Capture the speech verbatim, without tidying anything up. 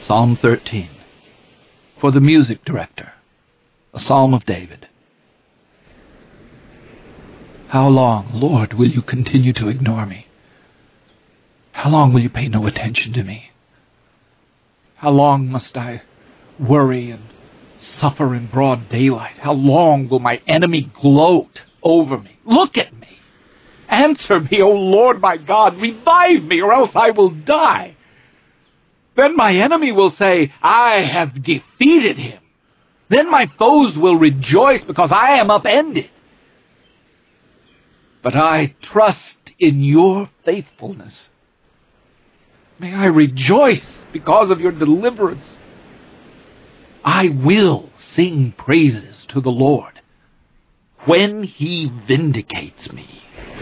Psalm thirteen. For the music director, a psalm of David. How long, Lord, will you continue to ignore me? How long will you pay no attention to me? How long must I worry and suffer in broad daylight? How long will my enemy gloat over me? Look at me. Answer me, O Lord my God. Revive me, or else I will die. Then my enemy will say, I have defeated him. Then my foes will rejoice because I am upended. But I trust in your faithfulness. May I rejoice because of your deliverance. I will sing praises to the Lord when he vindicates me.